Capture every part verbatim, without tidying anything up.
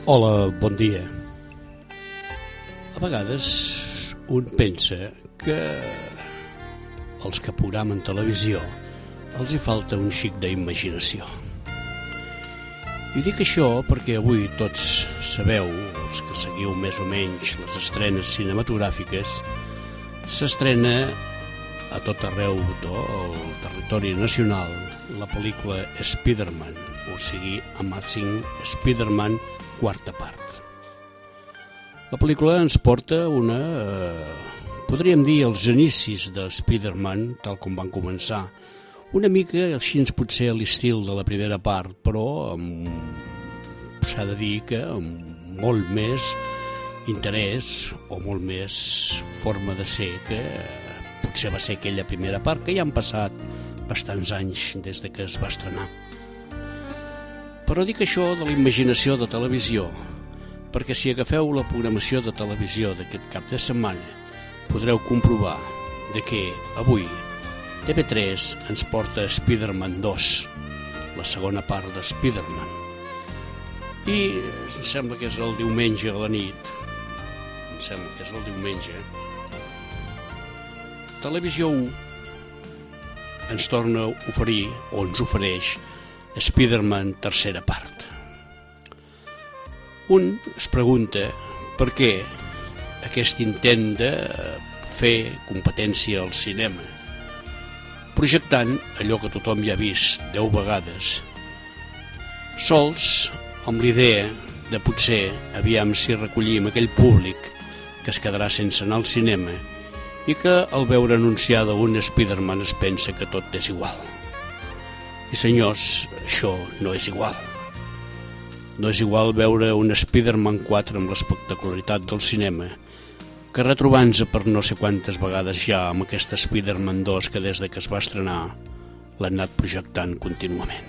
Hola, bon dia. A vegades un pensa que els que programen televisió els hi falta un xic d'imaginació. I dic això perquè avui tots sabeu, els que seguiu més o menys les estrenes cinematogràfiques, s'estrena a tot arreu del territori nacional la pel·lícula Spider-Man, o sigui, Amazing Spider-Man, quarta part. La pel·lícula ens porta una, eh, podríem dir, els inicis de Spider-Man, tal com van començar. Una mica, així potser a l'estil de la primera part, però amb, s'ha de dir que amb molt més interès o molt més forma de ser que potser va ser aquella primera part, que ja han passat bastants anys des de que es va estrenar. Però dic això de la imaginació de televisió, perquè si agafeu la programació de televisió d'aquest cap de setmana, podreu comprovar de que avui T V tres ens porta Spider-Man dos, la segona part de Spider-Man. I em sembla que és el diumenge a la nit, em sembla que és el diumenge, Televisió u ens torna a oferir, o ens ofereix, Spider-Man tercera part. Un es pregunta per què aquest intent de fer competència al cinema, projectant allò que tothom ja ha vist deu vegades, sols amb l'idea de potser aviam si recollim aquell públic que es quedarà sense anar al cinema i que al veure anunciada un Spider-Man es pensa que tot és igual. I senyors, això no és igual. No és igual veure un Spider-Man quatre amb l'espectacularitat del cinema que retrobant-se per no sé quantes vegades ja amb aquest Spider-Man dos que des de que es va estrenar l'han anat projectant contínuament.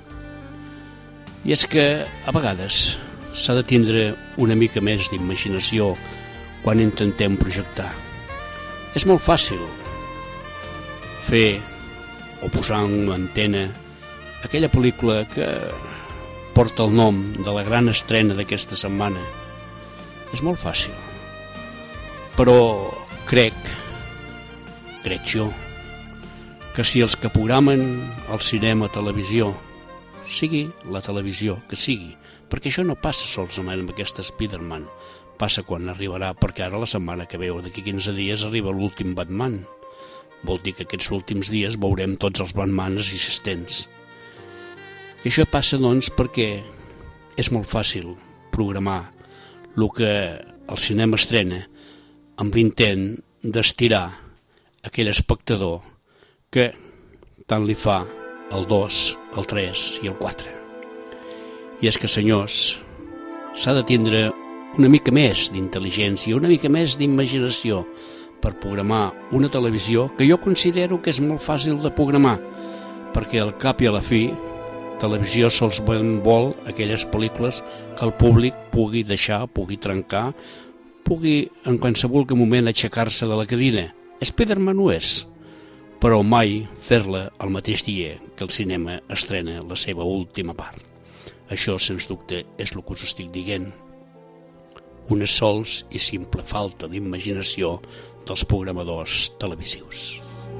I és que a vegades s'ha de tindre una mica més d'imaginació quan intentem projectar. És molt fàcil fer o posar en una antena aquella pel·lícula que porta el nom de la gran estrena d'aquesta setmana. És molt fàcil. Però crec, crec jo, que si els que programen el cinema, televisió, sigui la televisió que sigui, perquè això no passa sols amb aquesta Spider-Man, passa quan arribarà, perquè ara la setmana que veu, d'aquí quinze dies, arriba l'últim Batman. Vol dir que aquests últims dies veurem tots els Batmans existents. I això passa, doncs, perquè és molt fàcil programar el que el cinema estrena amb l'intent d'estirar aquell espectador que tant li fa el dos, el tres i el quatre. I és que, senyors, s'ha de tindre una mica més d'intel·ligència, una mica més d'imaginació per programar una televisió que jo considero que és molt fàcil de programar, perquè al cap i a la fi televisió sols vol aquelles pel·lícules que el públic pugui deixar, pugui trencar, pugui en qualsevol moment aixecar-se de la cadira. Spider-Man ho és, però mai fer-la el mateix dia que el cinema estrena la seva última part. Això, sens dubte, és el que us estic dient. Una sols i simple falta d'imaginació dels programadors televisius.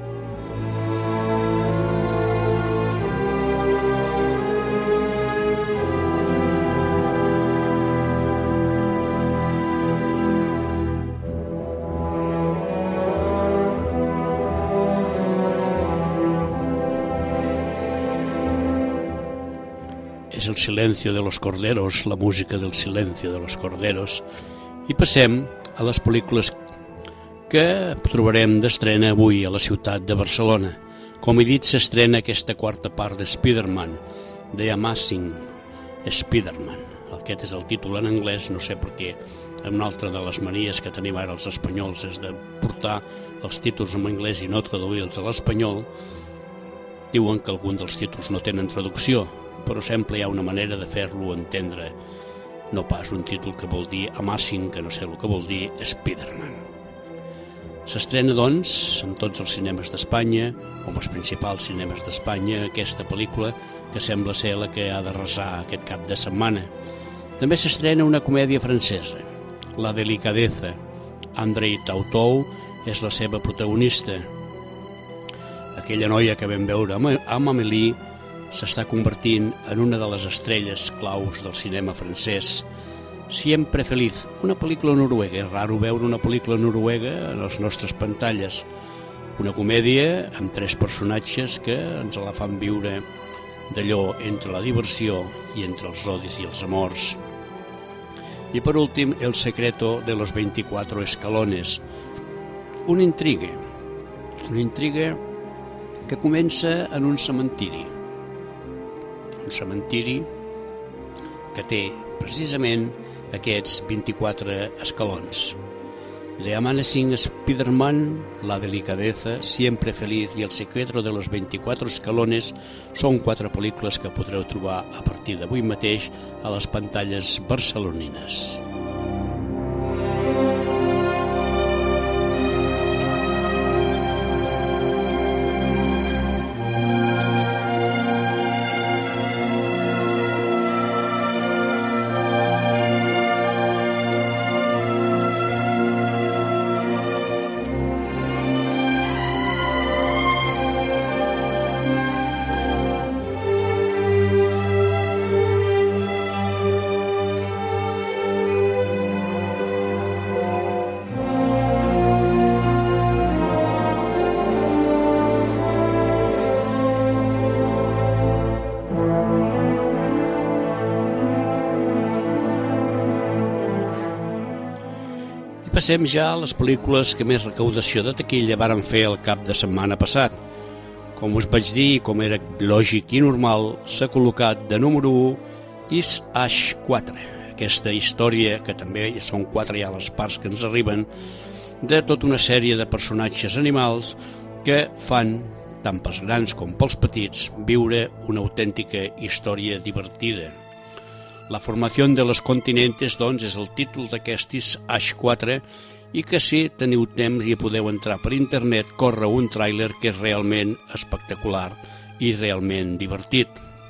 És el silencio de los corderos, la música del silencio de los corderos, i passem a les pel·lícules que trobarem d'estrena avui a la ciutat de Barcelona. Com he dit, s'estrena aquesta quarta part de Spider-Man, The Amazing Spider-Man. Aquest és el títol en anglès, no sé per què. Una altra de les manies que tenim ara els espanyols és de portar els títols en anglès i no traduir-los a l'espanyol. Diuen que alguns dels títols no tenen traducció, però sempre hi ha una manera de fer-lo entendre, no pas un títol que vol dir Amazing, que no sé el que vol dir Spider-Man. S'estrena, doncs, en tots els cinemes d'Espanya, o en els principals cinemes d'Espanya, aquesta pel·lícula que sembla ser la que ha d'arrasar aquest cap de setmana. També s'estrena una comèdia francesa, La delicadeza. Andrei Tautou és la seva protagonista. Aquella noia que vam veure amb Amélie s'està convertint en una de les estrelles claus del cinema francès. Siempre feliz, una pel·lícula noruega. És raro veure una pel·lícula noruega a les nostres pantalles. Una comèdia amb tres personatges que ens la fan viure d'allò entre la diversió i entre els odis i els amors. I per últim, El secreto de los veinticuatro escalones. Una intriga, una intriga que comença en un cementiri. Un cementiri que té precisament aquests vint-i-quatre escalons. The Amazing Spider-Man, La delicadeza, Siempre feliz i El secreto de los veinticuatro escalones són quatre pel·lícules que podreu trobar a partir d'avui mateix a les pantalles barcelonines. Passem ja a les pel·lícules que més recaudació de taquilla varen fer el cap de setmana passat. Com us vaig dir, com era lògic i normal, s'ha col·locat de número u Is Ash quatre, aquesta història, que també són quatre ja les parts que ens arriben, de tota una sèrie de personatges animals que fan, tant pels grans com pels petits, viure una autèntica història divertida. La formació de los continentes, doncs, és el títol d'aquest Is Ash quatre i que si teniu temps i podeu entrar per internet, corre un tràiler que és realment espectacular i realment divertit.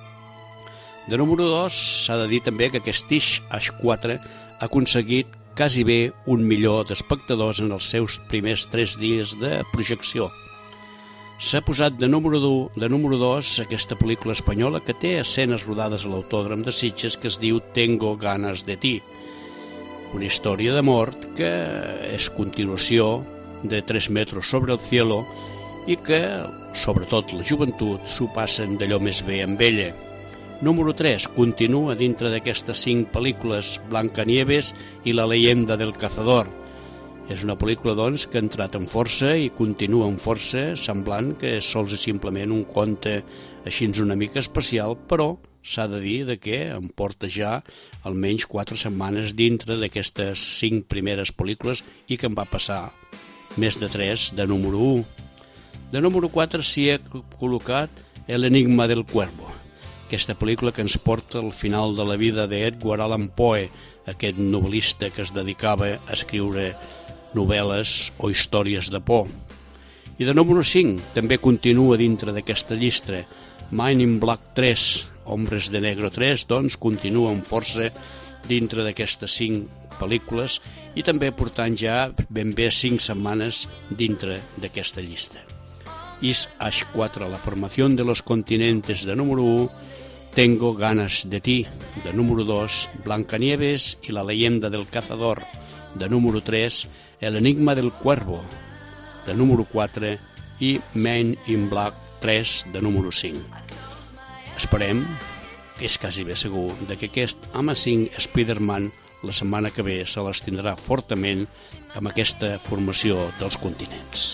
De número dos, s'ha de dir també que aquest Is Ash quatre ha aconseguit quasi bé un milió d'espectadors en els seus primers tres dies de projecció. S'ha posat de número dos aquesta pel·lícula espanyola que té escenes rodades a l'Autòdrom de Sitges que es diu Tengo ganas de ti. Una història d'amor que és continuació de Tres metros sobre el cielo i que, sobretot la joventut, s'ho passen d'allò més bé amb ella. Número tres. Continua dintre d'aquestes cinc pel·lícules Blancanieves i La leyenda del cazador. És una pel·lícula, doncs, que ha entrat amb força i continua amb força, semblant que és sols i simplement un conte així una mica especial, però s'ha de dir de que em porta ja almenys quatre setmanes dintre d'aquestes cinc primeres pel·lícules i que em va passar més de tres de número u. De número quatre s'hi ha col·locat El enigma del cuervo, aquesta pel·lícula que ens porta al final de la vida d'Edgar Allan Poe, aquest novel·lista que es dedicava a escriure novel·les o històries de por. I de número cinc també continua dintre d'aquesta llista Men in Black tres, Hombres de Negro tres, doncs continua amb força dintre d'aquestes cinc pel·lícules i també portant ja ben bé cinc setmanes dintre d'aquesta llista. Is Ash quatre, La formació de los continentes de número u, Tengo ganas de ti de número dos, Blancanieves i La leyenda del cazador de número tres, El enigma del cuervo de número quatre i Men in Black tres de número cinc. Esperem, que és quasi bé segur, de que aquest Amazing Spider-Man la setmana que ve se les tindrà fortament amb aquesta formació dels continents.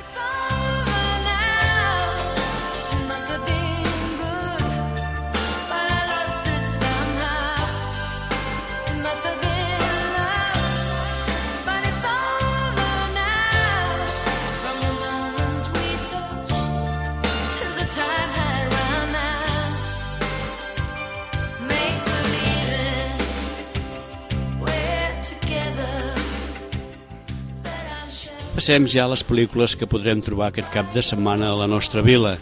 Passem ja a les pel·lícules que podrem trobar aquest cap de setmana a la nostra vila.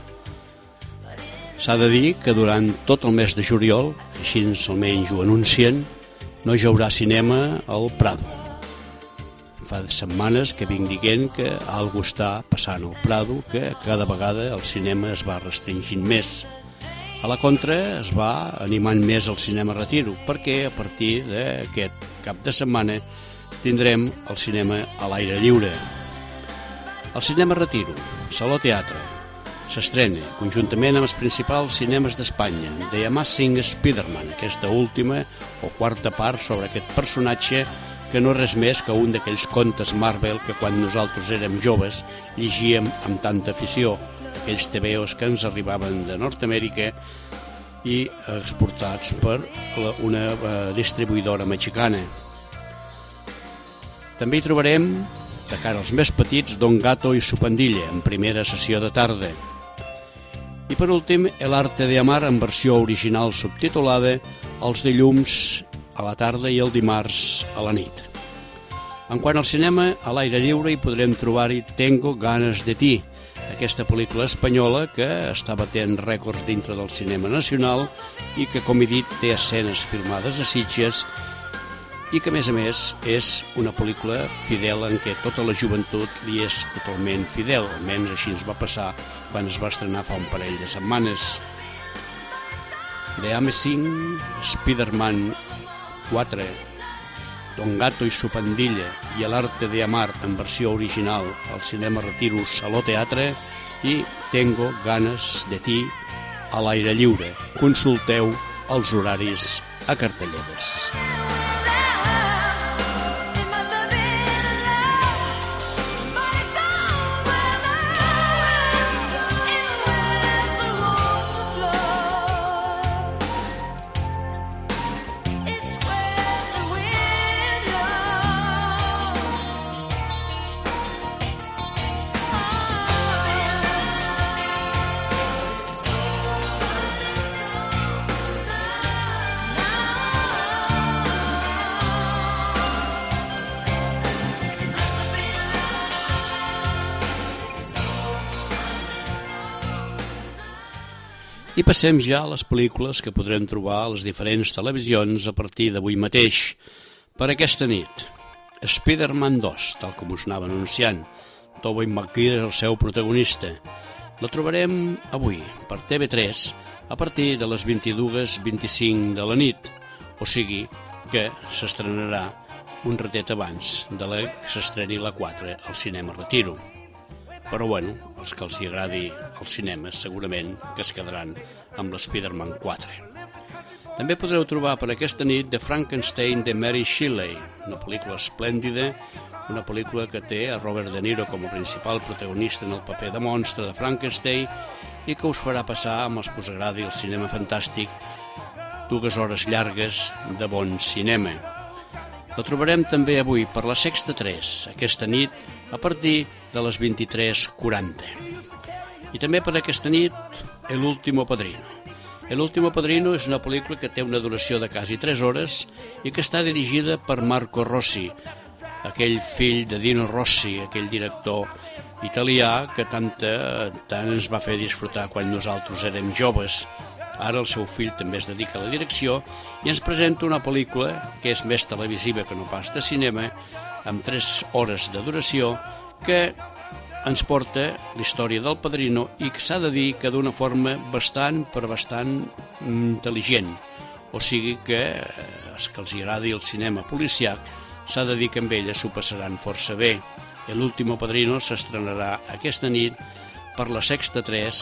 S'ha de dir que durant tot el mes de juliol, així almenys ho anuncien, no hi haurà cinema al Prado. Fa setmanes que vinc dient que algú està passant al Prado, que cada vegada el cinema es va restringint més. A la contra es va animant més el cinema Retiro, perquè a partir d'aquest cap de setmana tindrem el cinema a l'aire lliure. El cinema Retiro, Saló Teatre, s'estrena conjuntament amb els principals cinemes d'Espanya, The Amazing Spider-Man, aquesta última o quarta part sobre aquest personatge que no és res més que un d'aquells contes Marvel que quan nosaltres érem joves llegíem amb tanta afició, aquells tebeos que ens arribaven de Nord-Amèrica i exportats per una distribuïdora mexicana. També hi trobarem, de cara als més petits, Don Gato i su pandilla, en primera sessió de tarda. I per últim, El arte de amar, en versió original subtitulada, Els dilluns a la tarda i el dimarts a la nit. En quant al cinema, a l'aire lliure hi podrem trobar-hi Tengo ganas de ti, aquesta pel·lícula espanyola que està batent rècords dintre del cinema nacional i que, com he dit, té escenes filmades a Sitges i que, a més a més, és una pel·lícula fidel en què tota la joventut li és totalment fidel, almenys així ens va passar quan es va estrenar fa un parell de setmanes. The Amazing Spider-Man quatre, Don Gato i su pandilla i El arte de amar en versió original al cinema Retiro Saló Teatre i Tengo ganas de ti a l'aire lliure. Consulteu els horaris a cartelleres. I passem ja a les pel·lícules que podrem trobar a les diferents televisions a partir d'avui mateix. Per aquesta nit, Spider-Man dos, tal com us anava anunciant. Tobey Maguire és el seu protagonista. La trobarem avui, per T V tres, a partir de les vint-i-dues vint-i-cinc de la nit. O sigui que s'estrenarà un ratet abans de la que s'estreni la quatre al cinema Retiro. Però bueno, els que els hi agradi el cinema segurament que es quedaran amb l'Spider-Man quatre. També podreu trobar per aquesta nit The Frankenstein de Mary Shelley, una pel·lícula esplèndida, una pel·lícula que té a Robert De Niro com a principal protagonista en el paper de monstre de Frankenstein i que us farà passar, amb els que us agradi el cinema fantàstic, dues hores llargues de bon cinema. La trobarem també avui per la Sexta tres, aquesta nit, a partir de les vint-i-tres quaranta. I també per aquesta nit, El último padrino. El último padrino és una pel·lícula que té una duració de quasi tres hores i que està dirigida per Marco Rossi, aquell fill de Dino Rossi, aquell director italià que tant, tant ens va fer disfrutar quan nosaltres érem joves. Ara el seu fill també es dedica a la direcció i ens presenta una pel·lícula que és més televisiva que no pas de cinema, amb tres hores de duració, que ens porta la història del padrino i que s'ha de dir que d'una forma bastant per bastant intel·ligent. O sigui que els que els agradi el cinema policiac s'ha de dir que amb ella s'ho passaran força bé. L'último padrino s'estrenarà aquesta nit per la Sexta tres,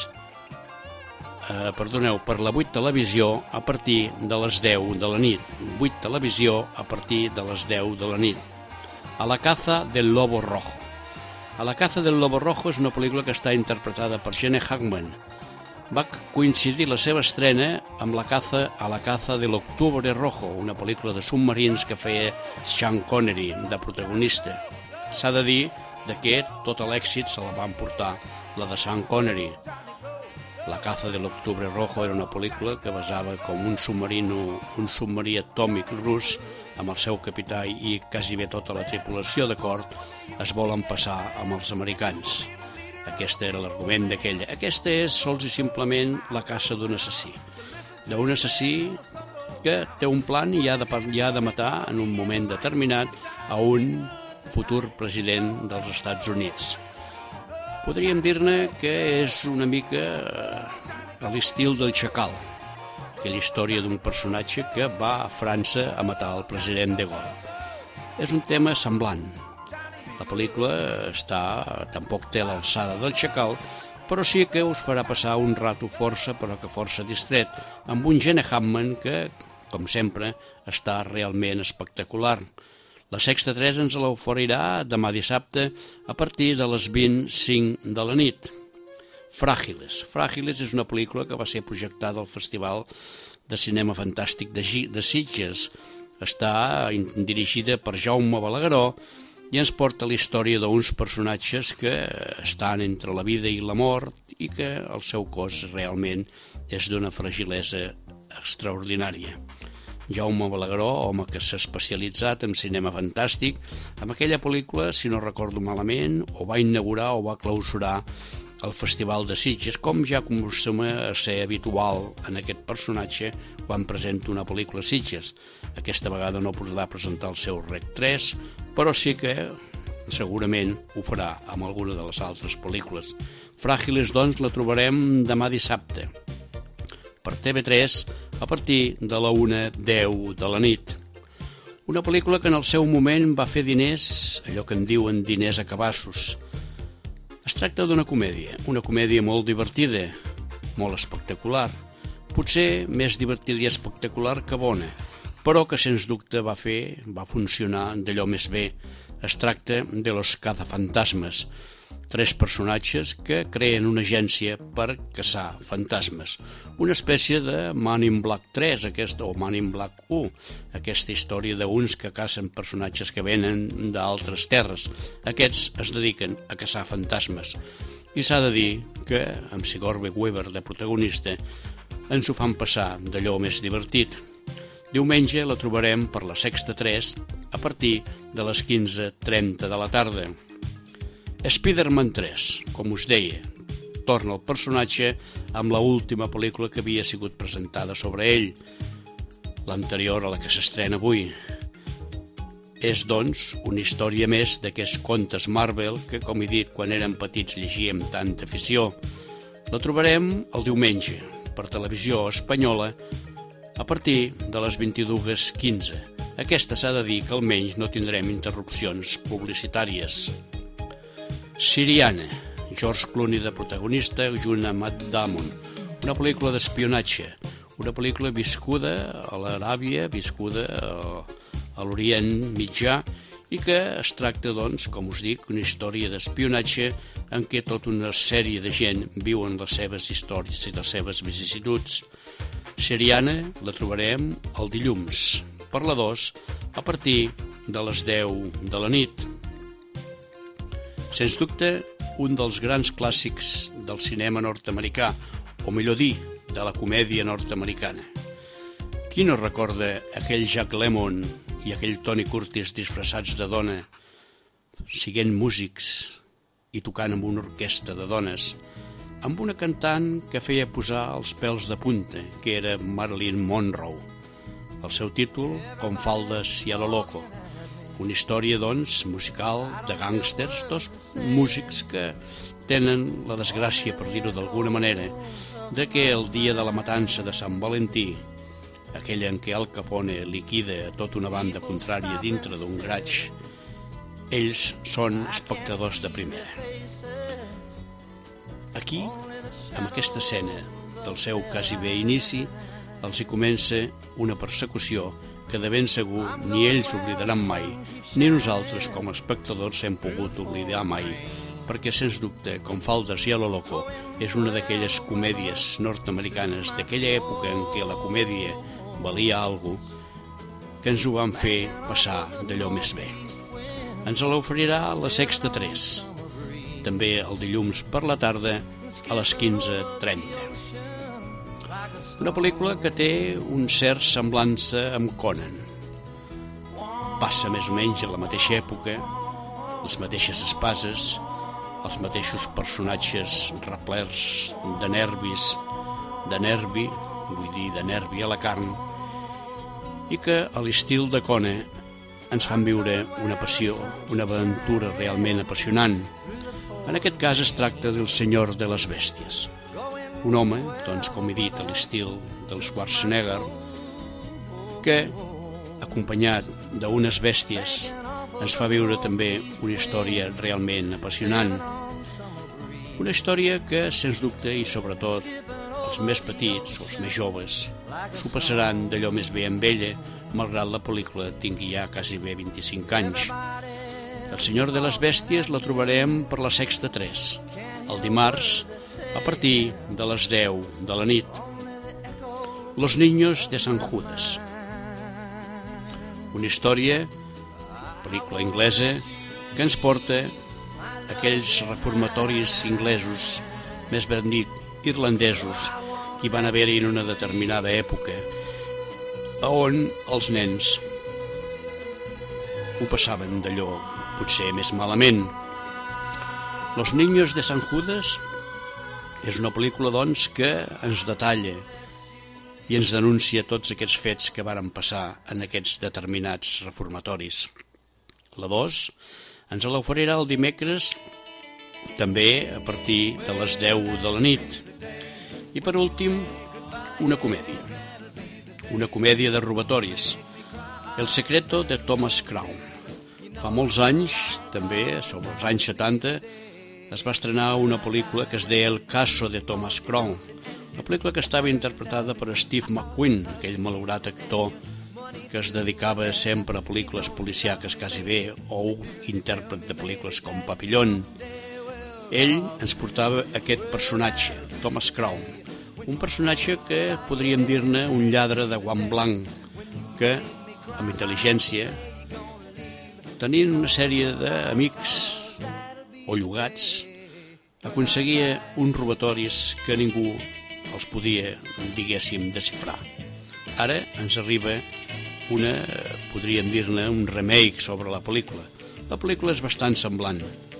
eh, perdoneu, per la vuit Televisió a partir de les deu de la nit. vuit Televisió a partir de les deu de la nit. A la caza del lobo rojo. A la caza del lobo rojo és una pel·lícula que està interpretada per Gene Hackman. Va coincidir la seva estrena amb la caza a la caza de l'Octubre Rojo, una pel·lícula de submarins que feia Sean Connery de protagonista. S'ha de dir que tot l'èxit se la van portar la de Sean Connery. La caza de l'Octubre Rojo era una pel·lícula que basava com un submarino, un submarí atòmic rus amb el seu capità i quasi bé tota la tripulació d'acord es volen passar amb els americans. Aquest era l'argument d'aquella. Aquesta és sols i simplement la caça d'un assassí. D'un assassí que té un plan i ha de, i ha de matar en un moment determinat a un futur president dels Estats Units. Podríem dir-ne que és una mica a l'estil del Xacal, aquella història d'un personatge que va a França a matar el president de Gaulle. És un tema semblant. La pel·lícula està, tampoc té l'alçada del Xacal, però sí que us farà passar un rato força, però que força distret, amb un Gene Hackman que, com sempre, està realment espectacular. La Sexta tres ens l'oferirà demà dissabte a partir de les vint i cinc de la nit. Fràgiles. Fràgiles és una pel·lícula que va ser projectada al Festival de Cinema Fantàstic de, G de Sitges. Està dirigida per Jaume Balagueró i ens porta la història d'uns personatges que estan entre la vida i la mort i que el seu cos realment és d'una fragilesa extraordinària. Jaume Balagueró, home que s'ha especialitzat en cinema fantàstic, amb aquella pel·lícula, si no recordo malament, o va inaugurar o va clausurar el Festival de Sitges, com ja acostuma a ser habitual en aquest personatge quan presenta una pel·lícula a Sitges. Aquesta vegada no podrà presentar el seu Rec tres, però sí que segurament ho farà amb alguna de les altres pel·lícules. Fràgiles, doncs, la trobarem demà dissabte per T V tres a partir de la una deu de la nit. Una pel·lícula que en el seu moment va fer diners, allò que en diuen diners a cabassos. Es tracta d'una comèdia, una comèdia molt divertida, molt espectacular, potser més divertida i espectacular que bona, però que sens dubte va fer, va funcionar d'allò més bé. Es tracta de Los Cazafantasmes, tres personatges que creen una agència per caçar fantasmes, una espècie de Man in Black tres, aquesta, o Man in Black u, aquesta història d'uns que cacen personatges que venen d'altres terres. Aquests es dediquen a caçar fantasmes. I s'ha de dir que, amb Sigourney Weaver de protagonista, ens ho fan passar d'allò més divertit. Diumenge la trobarem per la Sexta tres a partir de les quinze trenta de la tarda. Spider-Man tres, com us deia, torna el personatge amb la última pel·lícula que havia sigut presentada sobre ell, l'anterior a la que s'estrena avui. És, doncs, una història més d'aquests contes Marvel que, com he dit, quan érem petits llegíem tanta afició. La trobarem el diumenge per Televisió Espanyola a partir de les vint-i-dues quinze. Aquesta s'ha de dir que almenys no tindrem interrupcions publicitàries. Siriana, George Clooney de protagonista junt amb Matt Damon, una pel·lícula d'espionatge, una pel·lícula viscuda a l'Aràbia, viscuda a l'Orient Mitjà i que es tracta, doncs, com us dic, una història d'espionatge en què tota una sèrie de gent viuen les seves històries i les seves vicissituds. Siriana la trobarem el dilluns per la dos a partir de les deu de la nit. Sens dubte, un dels grans clàssics del cinema nord-americà, o millor dir, de la comèdia nord-americana. Qui no recorda aquell Jack Lemmon i aquell Tony Curtis disfressats de dona, siguent músics i tocant amb una orquestra de dones, amb una cantant que feia posar els pèls de punta, que era Marilyn Monroe. El seu títol, Com faldes i a lo loco. Una història, doncs, musical, de gàngsters, dos músics que tenen la desgràcia, per dir-ho d'alguna manera, de que el dia de la matança de Sant Valentí, aquella en què Al Capone liquida a tota una banda contrària dintre d'un garatge, ells són espectadors de primera. Aquí, amb aquesta escena del seu quasi bé inici, els hi comença una persecució que de ben segur ni ells oblidaran mai, ni nosaltres com a espectadors hem pogut oblidar mai, perquè sens dubte, Com faldes i a lo loco, és una d'aquelles comèdies nord-americanes d'aquella època en què la comèdia valia alguna cosa, que ens ho van fer passar d'allò més bé. Ens l'oferirà la Sexta tres, també el dilluns per la tarda a les quinze trenta. Una pel·lícula que té un cert semblança amb Conan. Passa més o menys a la mateixa època, les mateixes espases, els mateixos personatges replerts de nervis, de nervi, vull dir de nervi a la carn, i que a l'estil de Kone ens fan viure una passió, una aventura realment apassionant. En aquest cas es tracta del Senyor de les Bèsties, un home, doncs com he dit, a l'estil del Schwarzenegger, que, acompanyat d'unes bèsties, ens fa viure també una història realment apassionant. Una història que, sens dubte, i sobretot els més petits o els més joves, s'ho passaran d'allò més bé amb ella, malgrat la pel·lícula tingui ja quasi bé vint-i-cinc anys. El Senyor de les Bèsties la trobarem per la Sexta tres, el dimarts, a partir de les deu de la nit. Los Niños de San Judas. Una història, pel·lícula anglesa, que ens porta a aquells reformatoris inglesos, més ben dit, irlandesos, que hi van haver-hi en una determinada època, on els nens ho passaven d'allò potser més malament. Los Niños de San Judas és una pel·lícula, doncs, que ens detalla i ens denuncia tots aquests fets que varen passar en aquests determinats reformatoris. La dos ens l'oferirà el dimecres, també a partir de les deu de la nit. I per últim, una comèdia. Una comèdia de robatoris, El secreto de Thomas Crown. Fa molts anys, també, sobre els anys setanta, es va estrenar una pel·lícula que es deia El caso de Thomas Crown, una pel·lícula que estava interpretada per Steve McQueen, aquell malaurat actor que es dedicava sempre a pel·lícules policiaques quasi bé, o intèrpret de pel·lícules com Papillon. Ell ens portava aquest personatge, Thomas Crown, un personatge que podríem dir-ne un lladre de guant blanc, que, amb intel·ligència, tenint una sèrie d'amics o llogats, aconseguia uns robatoris que ningú els podia, diguéssim, desxifrar. Ara ens arriba una, podríem dir-ne, un remake sobre la pel·lícula. La pel·lícula és bastant semblant,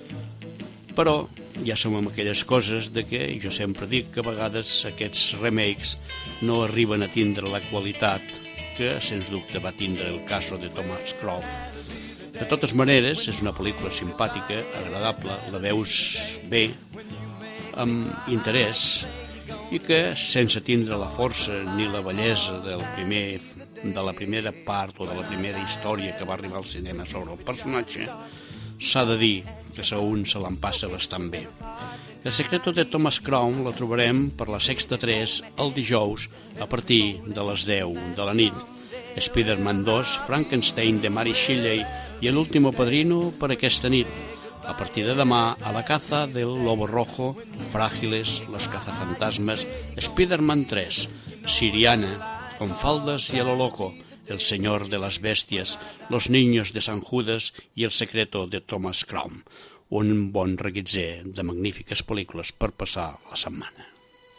però ja som amb aquelles coses de que jo sempre dic que a vegades aquests remakes no arriben a tindre la qualitat que, sens dubte, va tindre el caso de Thomas Crown. De totes maneres, és una pel·lícula simpàtica, agradable, la veus bé, amb interès, i que, sense tindre la força ni la bellesa del primer, de la primera part o de la primera història que va arribar al cinema sobre el personatge, s'ha de dir que a un se l'empassa bastant bé. El secreto de Thomas Crown la trobarem per la Sexta tres el dijous a partir de les deu de la nit. Spider-Man dos, Frankenstein de Mary Shelley i l'último padrino per aquesta nit. A partir de demà, a la caza del lobo rojo, Frágiles, los cazafantasmas, Spider-Man tres, Siriana, con faldas y a lo loco, El Señor de las Bèsties, Los Niños de San Judas i El secreto de Thomas Crown. Un bon reguitzer de magnífiques pel·lícules per passar la setmana.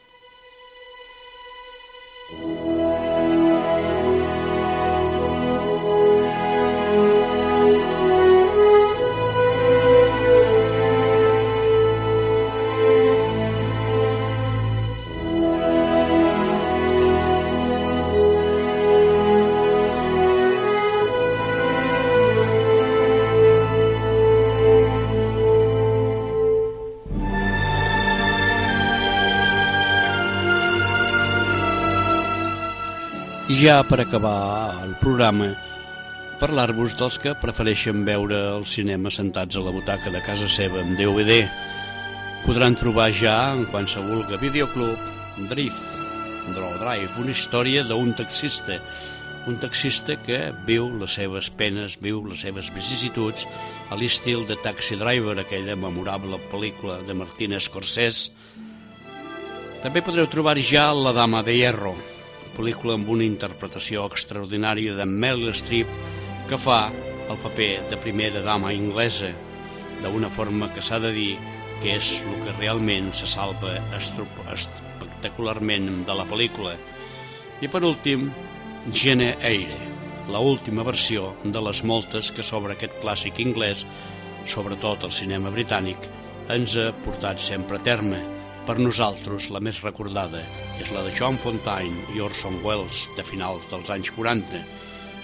I ja per acabar el programa, parlar-vos dels que prefereixen veure el cinema sentats a la butaca de casa seva amb D V D. Podran trobar ja en qualsevol videoclub Drive, Draw Drive, una història d'un taxista, un taxista que viu les seves penes, viu les seves vicissituds a l'estil de Taxi Driver, aquella memorable pel·lícula de Martin Scorsese. També podreu trobar ja La Dama de Hierro, pel·lícula amb una interpretació extraordinària de Meryl Streep, que fa el paper de primera dama inglesa, d'una forma que s'ha de dir que és el que realment se salva espectacularment de la pel·lícula. I per últim, Jane Eyre, la última versió de les moltes que sobre aquest clàssic anglès, sobretot el cinema britànic, ens ha portat sempre a terme. Per nosaltres, la més recordada és la de John Fontaine i Orson Welles de finals dels anys quaranta.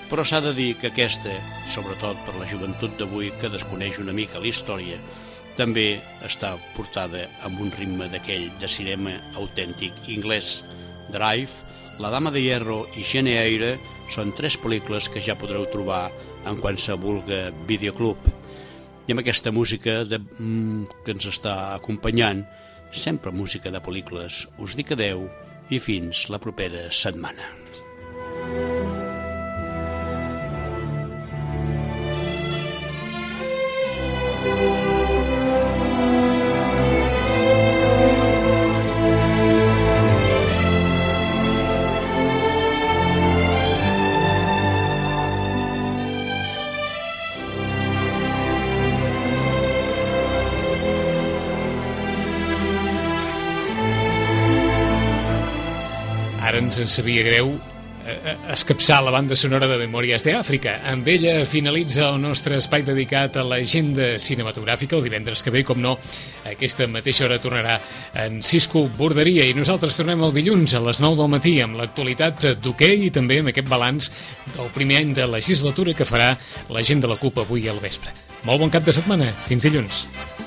però s'ha de dir que aquesta, sobretot per la joventut d'avui que desconeix una mica la història, també està portada amb un ritme d'aquell de cinema autèntic inglès. Drive, La dama de hierro i Jane Eyre són tres pel·lícules que ja podreu trobar en qualsevol videoclub. I amb aquesta música de, mm, que ens està acompanyant, sempre música de pel·lícules, us dic adeu i fins la propera setmana. Ara ens en sabia greu escapçar la banda sonora de Memòries d'Àfrica. Amb ella finalitza el nostre espai dedicat a l'agenda cinematogràfica. El divendres que ve, com no, a aquesta mateixa hora tornarà en Cisco Borderia i nosaltres tornem el dilluns a les nou del matí amb l'actualitat d'hoquei i també amb aquest balanç del primer any de legislatura que farà la gent de la CUP avui al vespre. Molt bon cap de setmana. Fins dilluns.